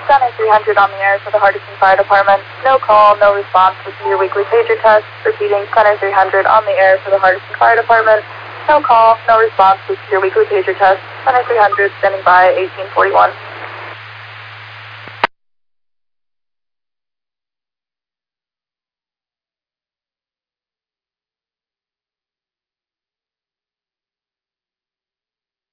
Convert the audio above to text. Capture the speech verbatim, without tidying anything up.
Center three hundred on the air for the Hardison Fire Department. No call, no response. This is your weekly pager test. Repeating, Center three hundred on the air for the Hardison Fire Department. No call, no response. This is your weekly pager test. Center three hundred standing by, eighteen forty-one.